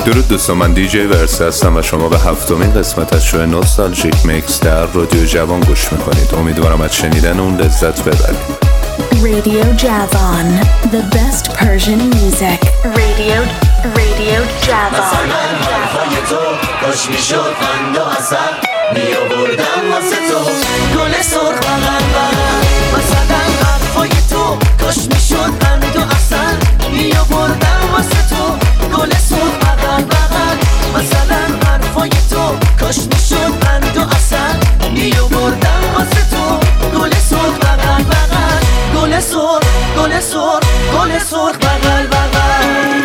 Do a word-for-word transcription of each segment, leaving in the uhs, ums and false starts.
درود دوستان، من دی جی ورس هستم و شما به هفتمین قسمت از شو نوستالژیک میکس در رادیو جوان گوش میکنید. امیدوارم از شنیدن اون لذت ببرید. Radio Javan, the best Persian music. Radio, Radio Javan. مثلا حرفای تو کاش میشد قند و عسل می آوردم واسه تو گل سرخ بغل بغل. مثلا حرفای تو کاش میشد قند و عسل می آوردم واسه تو گل سرخ بغل بغل. مثلا حرفای تو کاش میشد قند و عسل می آوردم واسه تو گل سرخ بغل بغل. گل سرخ گل سرخ گل سرخ بغل بغل.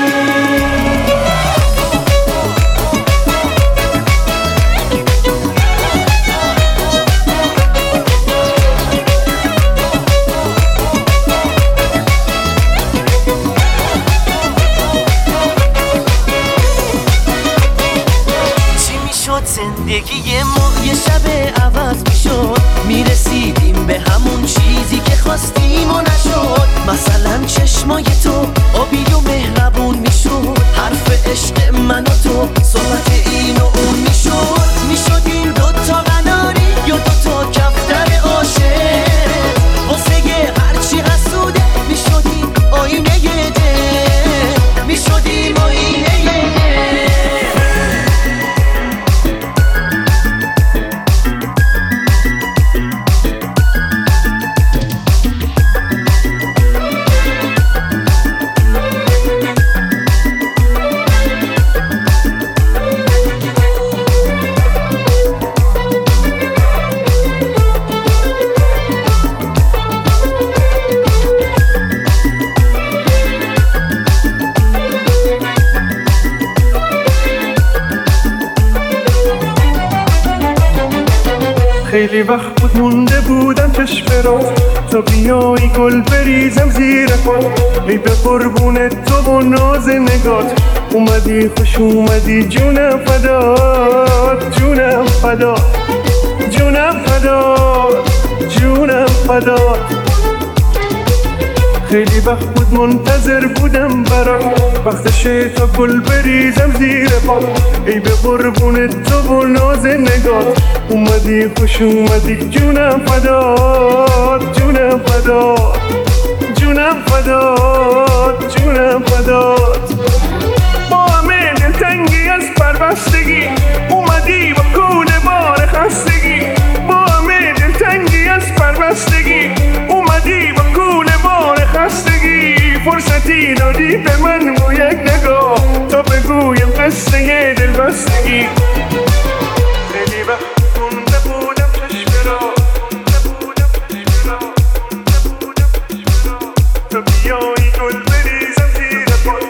زندگی ما یه شب عوض میشد، میرسیدیم به همون چیزی که خواستیم و نشد. مثلا چشمای تو آبی و مهربون میشد، حرف عشق من و تو صحبت این و اون میشد. میشدیم دوتا قناری یا دوتا کفتر عاشق، واسه هرچی حسوده میشدیم آینه دل، میشدیم آینه دل. خیلی وقت بود مونده بودم چشم رو تا بیایی گل بریزم زیر پات. ای به قربون تو و ناز نگات اومدی خوش اومدی جونم فدات جونم فدات جونم فدات جونم فدات. خیلی وقت بود منتظر بودم برات وقتشه تا گل بریزم زیر پات. ای به قربون تو و ناز نگات اومدی خوش اومدی جونم فدات جونم فدات جونم فدات جونم فدات. با همه دلتنگی از پربستگی اومدی با کوله بار خستگی. با همه دلتنگی از پربستگی اومدی با کوله بار خستگی. فرصتی دادی به من و یک نگاه تا بگویم قصه دلبستگی. خیلی وقت مونده بودم چشم را تا بیایی گل بریزم زیر پات.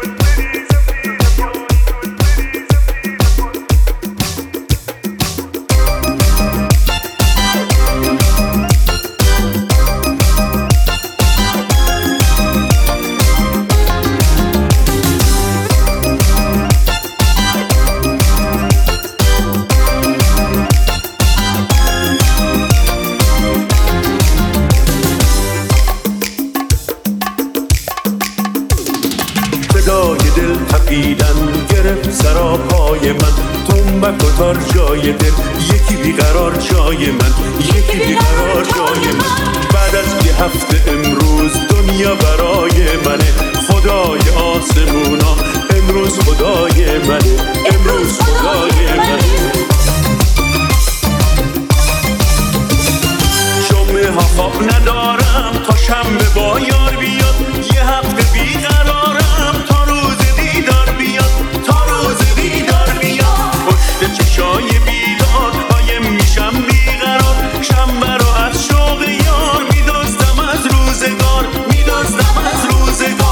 سراپای من تنبک و تار جای دل یکی بیقرار جای من یکی بیقرار جای من. بعد از یه هفته امروز دنیا برای منه. خدای آسمونا امروز خدای منه امروز خدای منه. جمعه ها خواب ندارم تا شنبه با یار بیاد. یه هفته بیقرارم تا روز دیدار بیاد تا روز دیدار بیاد. پشت چشای بیدار قایم میشم بیقرار. شنبه رو از شوق یار میدزدم از روزگار میدزدم از روزگار.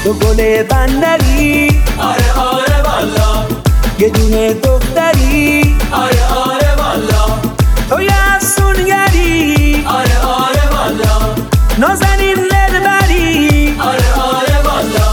تو گل بندری، آره آره والا یه دونه دختری، آره آره والا تو یه افسونگری، آره آره والا نازنین دلبری، آره آره والا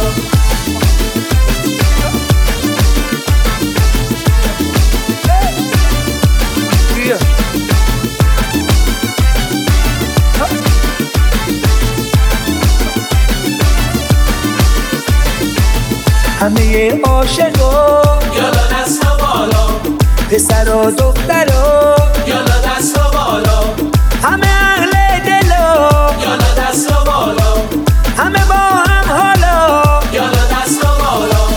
همه عاشقا یالا دستا بالا، پسر و دخترا یالا دستا بالا، همه اهل دلا یالا دستا بالا، همه با هم حالا یالا دستا بالا.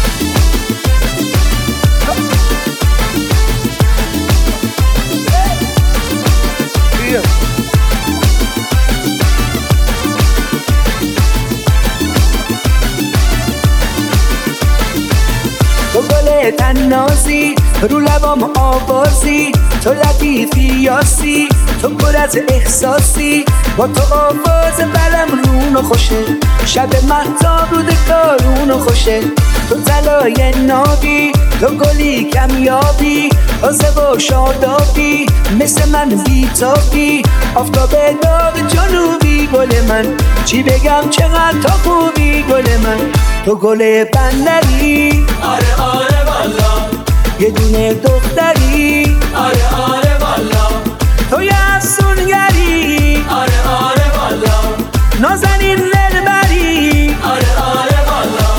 تو گل تنازی، رو لبام آوازی، تو لطیفی یاسی، تو پر از احساسی، با تو آواز بلم رونو خوشه، شب مهتاب رود کارونو خوشه، تو طلای نابی، تو گلی کمیابی، تازه و شادابی، مثل من بیتابی، آفتاب داغ جنوبی گل من، چی بگم چقدر تا خوبی گل من، تو گل بندری، آره آره والا یه دونه دختری، آره آره والا تو یه افسونگری، آره آره والا نازنین دلبری، آره آره والا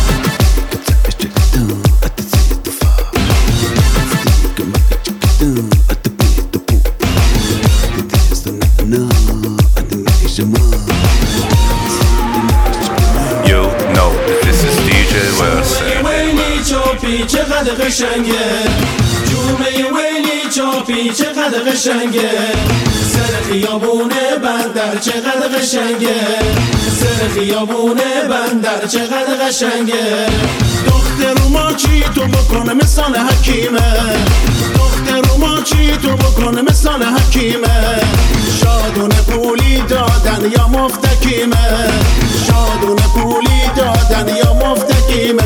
You know this is دی جی Versa. ویلی چاپی چقدر قشنگه، جومه ویلی چاپی چقدر قشنگه، سر خیابونه بندر چقدر قشنگه، سر خیابونه بندر چقدر قشنگه. دختر ما چی تو بکنه مثال حکیمه، دختر ما چی تو بکنه مثال حکیمه، شادونه پولی دادن یا مفتکیمه، شادونه پولی دادن یا مفتکیمه.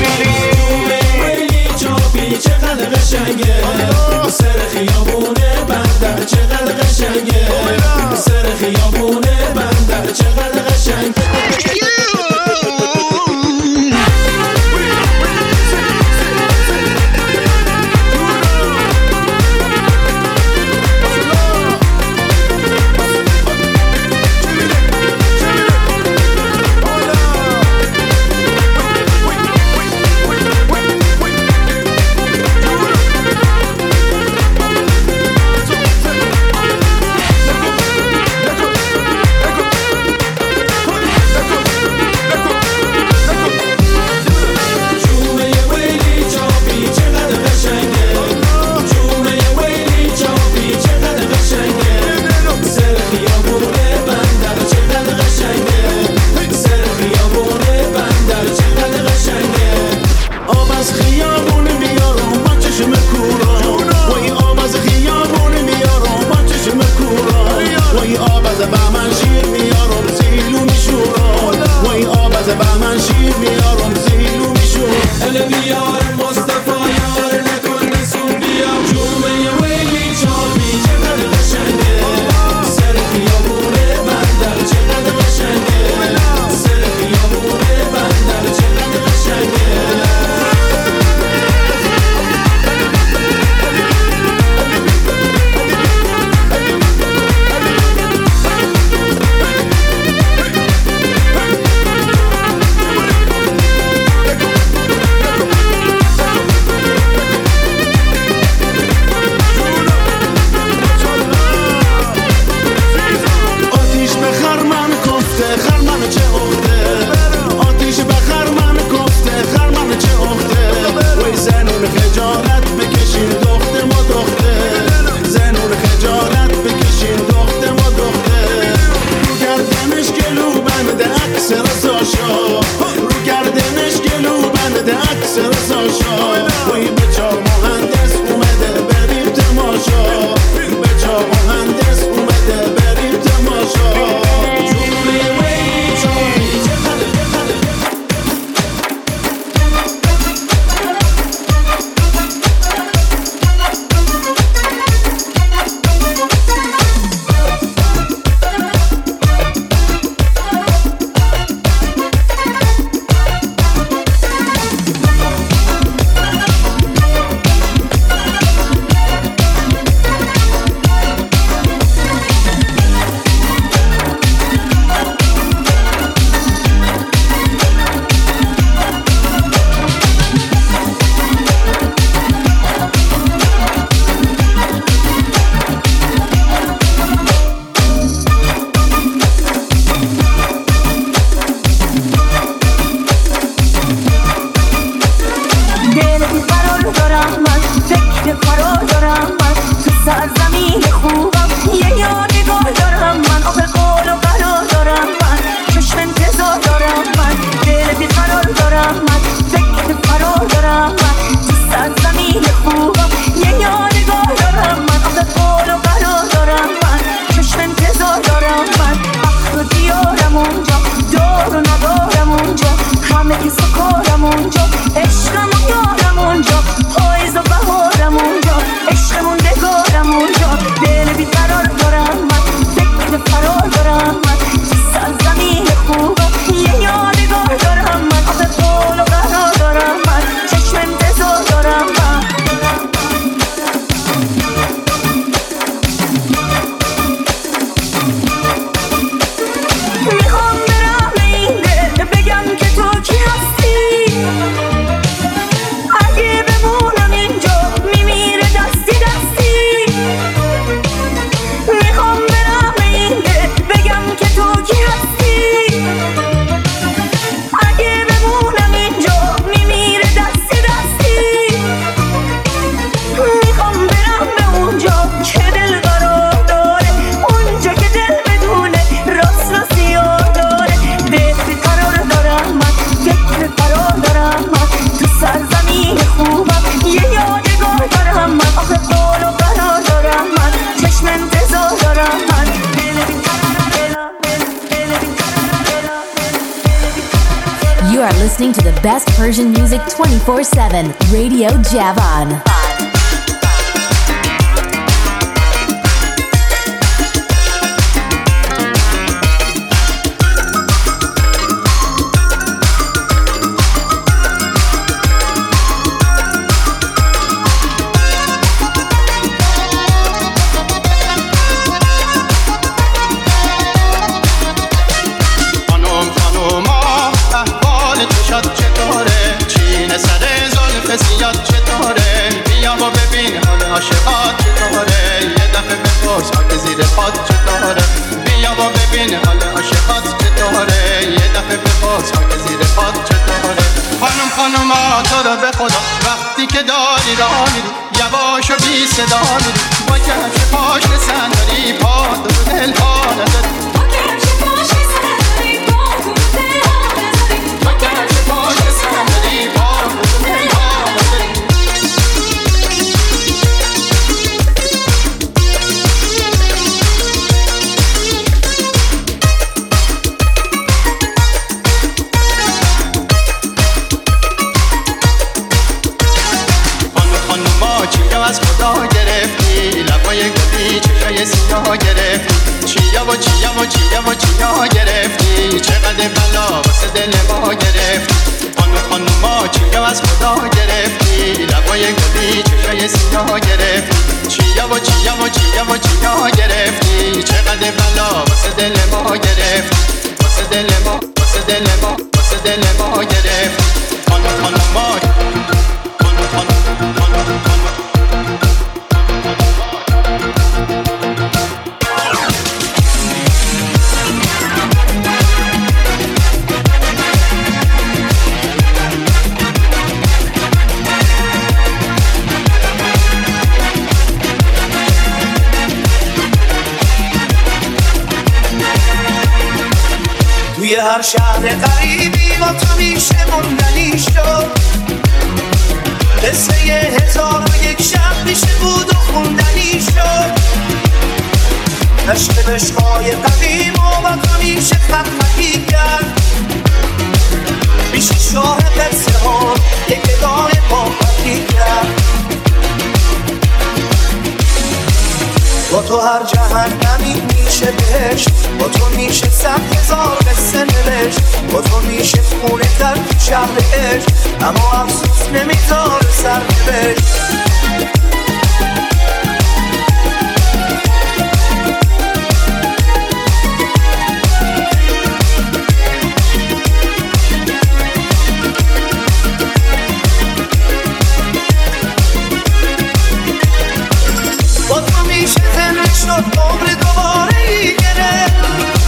ویلی چاپی چقدر قشنگه، سر خیابونه بندر چقدر قشنگه، سر خیابونه بندر چقدر قشنگه. You are listening to the best Persian music twenty-four seven. Radio Javan. زیاد چطوره بیا و ببین حال عاشقات چطوره یه دفعه بپرس خاک زیر پات چطوره بیا و ببین حال عاشقات چطوره یه دفعه بپرس خاک زیر پات چطوره خانم خانوما تو رو به خدا وقتی که داری راه میری یواش و بی صدا میری با کفش پاش صندلی پا تو دل پا نداری با کفش پاش صندلی پا تو دل پا نداری با کفش پاش صندلی پا تو دل پا از خدا گرفتی لبای گلی چشای سیاه گرفتی چیا و چیا و چیا و چیا گرفتی چقدر بلا واسه دل ما گرفتی خانو خانوما چیا از خدا گرفتی لبای گلی چشای سیاه گرفتی چیا و چیا و چیا و چیا گرفتی چقدر بلا واسه دل ما گرفتی واسه دل ما واسه دل ما واسه دل ما گرفتی خانو خانوما خانو خانو خانو خانو توی هر شهر غریبی با تو میشه موندنی شد قصه یه هزار و یک شب میشه بود و خوندنی شد عشق عشقای قدیم و با تو میشه خط خطی کرد میشه شاه قصه ها یک ادای پاپتی کرد با تو هر جهنمی میشه بهشت با تو میشه صد هزار قصه نوشت با تو میشه خونه در شهر عشق اما افسوس نمیذاره سر نوشت شد عمر دوباره ای گرفت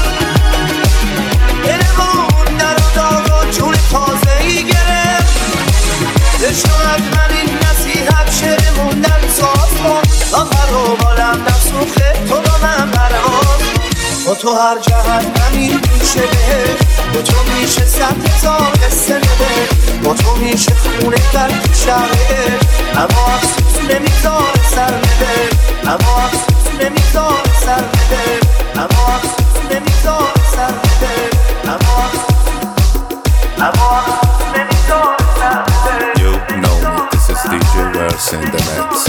دلمون در و داغ و جون تازه ای گرفت شاید من این نصیحت شعر موندن ساز کن آخر و بالم در سوخه تو با من برام با تو هر جهنمی میشه بهشت با تو میشه صد هزار قصه نوشت با تو میشه خونه در شهر اما افسوس نمیذاره سر نوشت اما افسوس نمیذاره سر نوشت اما افسوس نمیذاره سر نوشت اما افسوس اما افسوس نمیذاره سر نوشت. You know this is دی جی Verse in the mix.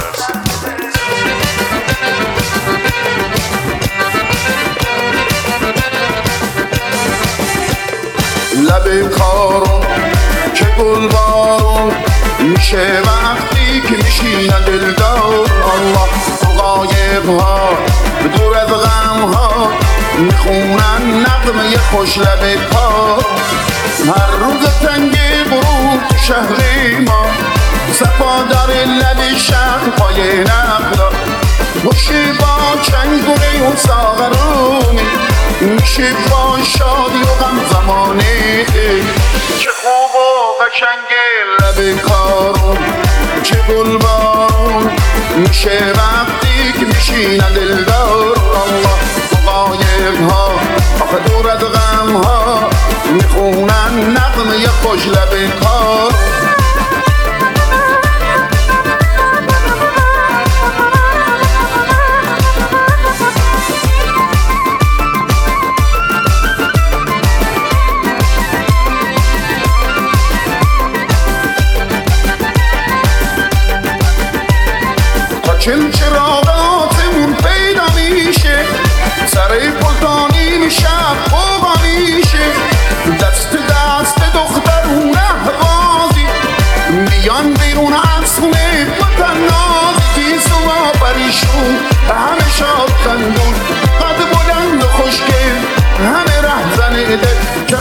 لب کارون که گل بارون میشه وقتی که میشینن دلدار الله تو غایب ها دور از غم ها میخونن نغمه خوش لب کار هر روز تنگ برو تو شهر ما صفا داره لب شهر پای نقلا خوشی با چنگونه و ساغرونی میشه با شادی و غم زمانه چه خوب و قشنگه لب کارون چه گل بارون میشه وقتی که میشینن دلدار الله تو غایب ها آخه دور از غم ها میخونن نغمه خوش لب کار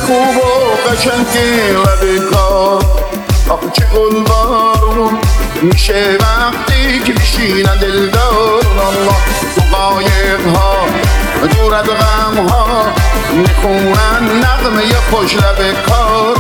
خوب و قشنگی لب کار آخه چه گلبارون میشه وقتی که میشینن دلدارون الله تو قایق ها دور از غم ها میخونن نغمه خوش لب کار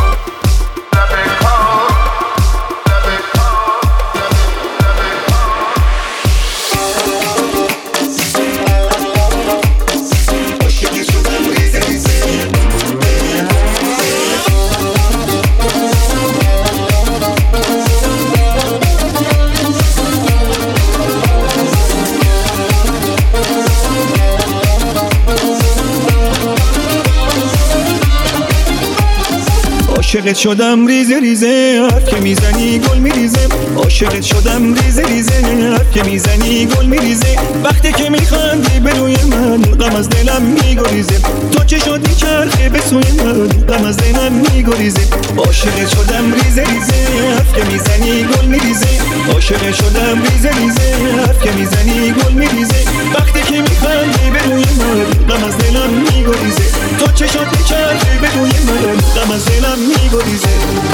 عاشقت شدم ریزه ریزه حرف که میزنی گل میریزه عاشقت شدم ریزه ریزه حرف که میزنی گل میریزه وقتی که میخندی به روی من غم از دلم میگریزه تو چه شد میچرخه به سوی من غم از دلم میگریزه عاشقت شدم ریزه ریزه حرف که میزنی گل میریزه عاشقت شدم ریزه ریزه حرف که میزنی گل میریزه وقتی که میخندی به روی من غم از دلم میگریزه تو چه شد میچرخه به روی من غم از دلم میگریزه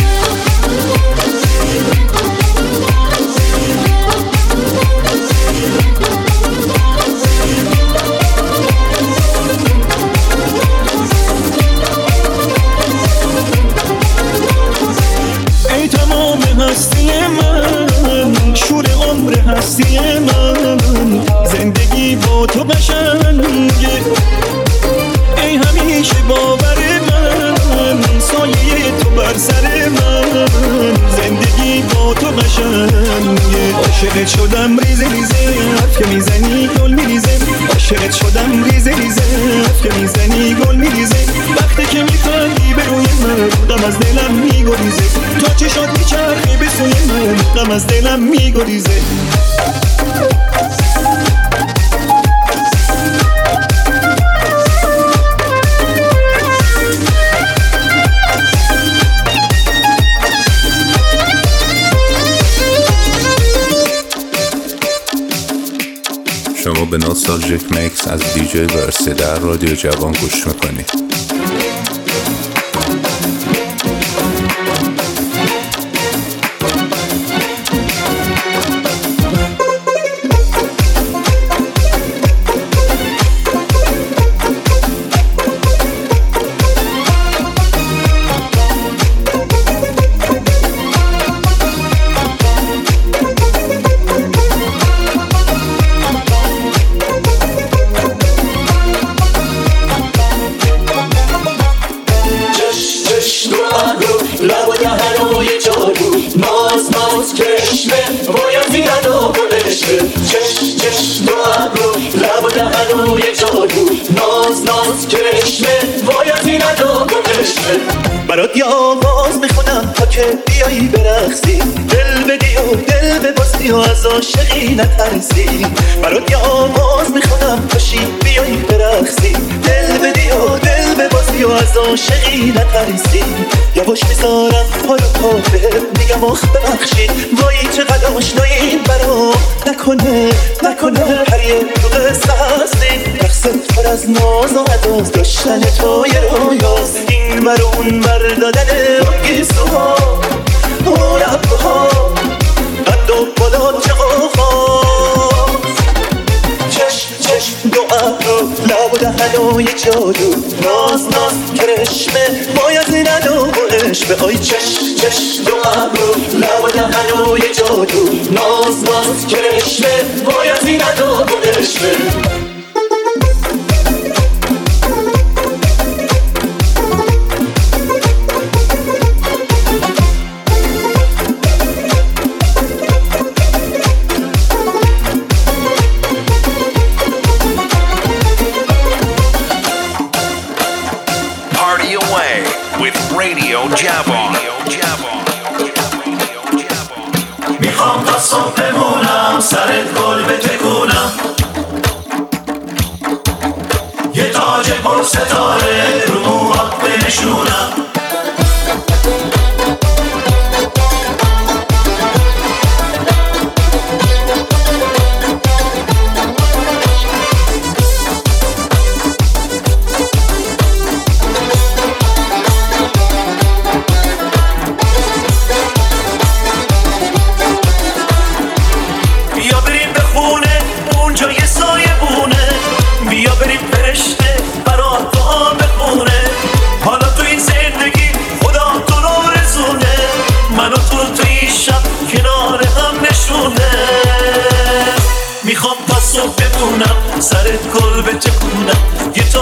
ای تمام هستی من شور عمر هستی من زندگی با تو قشنگه ای همیشه باور من سایه تو بر سر من زندگی با تو قشنگه عاشقت شدم ریزه ریزه حرف که میزنی گل میریزه عاشقت شدم ریزه ریزه حرف که میزنی گل میریزه وقتی که میخندی به روی من غم از دلم میگریزه تو چه شد میچرخی به سوی من غم از دلم میگریزه شما به نوستالژیک میکس از دیجی ورسی در رادیو جوان گوش میکنید. برات یه آواز میخونم تا که بیایی برقصی دل بدی و دل بباسی و از عاشقی نترسی برات یه آواز میخونم پاشی بیایی برقصی دل بدی و دل بباسی و از عاشقی نترسی یواش میذارم حالا پا بهت میگم آخ ببخشید وای چقدر آشناییم برام نکنه نکنه هریه تو قصه هستی رقصت پر از ناز و عداز داشتن تو یه رویاز این بر اون بر دادن گیسوها و ربها قد و بالا چه قوقاز چشم چشم دو ابرو لب و دهن و یه جادو ناز ناز کرشمه باید ندو و عشق آی چشم چشم دو ابرو لب و دهن و یه جادو ناز ناز کرشمه باید ندو و عشق Radio Javon. میخوام تا صبح بمونم سرت گل بتکونم یه تاج پر ستاره رو موهات بنشونم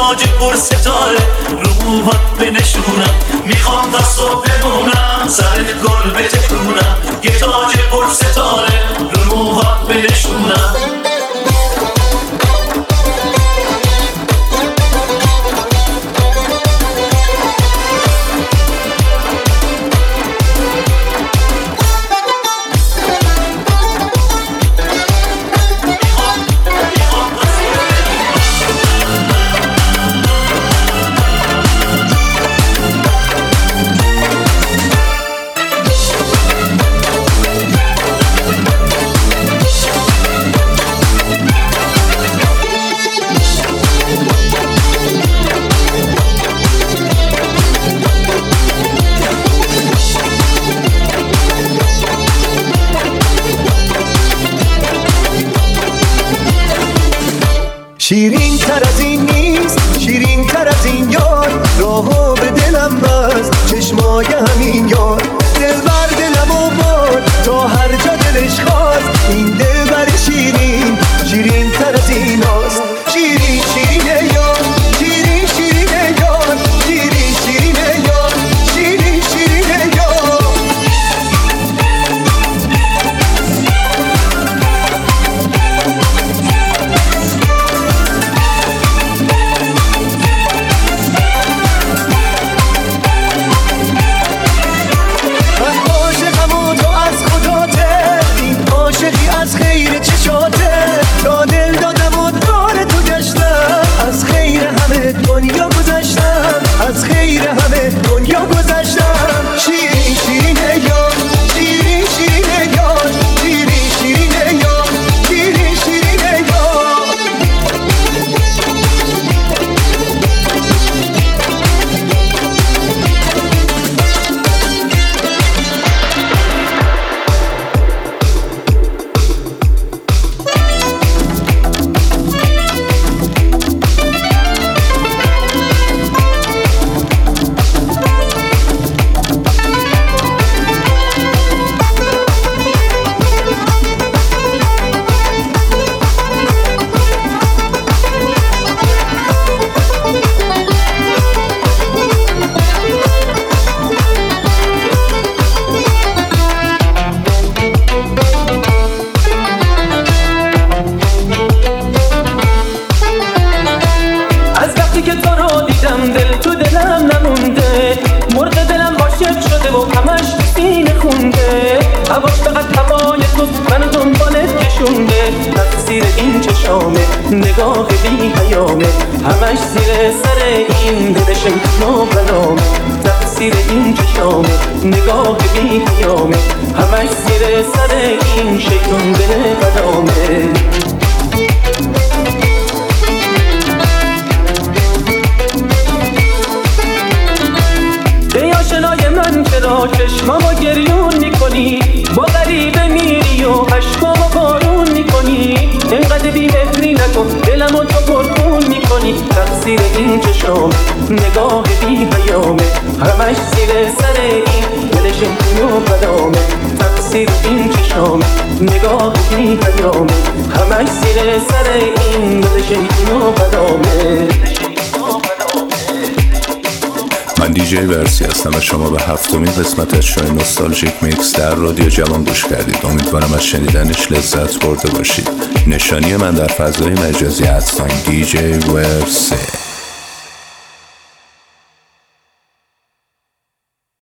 تاج پر ستاره رو موهات بنشونم، میخوام تا صبح بمونم سرت گل بتکونم، یه تاج پر ستاره رو موهات بنشونم. شیرین تر از این نیست، شیرین تر از این یار، راهو به دلم بست چشمای همین یار. دل بر دلم و بار تا هر جا دلش خواست، این دل بر شیرین، شیرین تر از این هاست. شیرین شیرین یار، شیرین شیرین یار، شیرین شیرین یار، شیرین شیرین یار. از خیر چشاته تا دل دادم و دار تو گشتم، از خیر همه دنیا گذشتم، از خیر همه دنیا گذشتم. شیرین شیرین یار، شیرین شیرین یار، شیرین شیرین یار، شیرین شیرین یار. نگاه بی پیامه همش زیر سر این دلشم نو بلامه. تقصیر این چشامه نگاه بی پیامه همش زیر سر این شیطون دل بلامه. ای آشنای من چرا چشمامو گریون میکنی، با غریبه میری و عشقامو بارون میکنی، اینقدر بی‌مهری نکن دلمو تو پرخون میکنی. تقصیر این چشام نگاه بی پیامه همش زیر سر این دلشم کنو بلامه. تقصیر این چشام نگاه بی پیامه همش زیر سر این دلشم کنو بلامه. من دیجی ورسی هستم و شما به هفتمین قسمت از شو نوستالژیک میکس در رادیو جوان گوش کردید. امیدوارم از شنیدنش لذت برده باشید. نشانی من در فضای مجازی ادساین دیجی ورسی.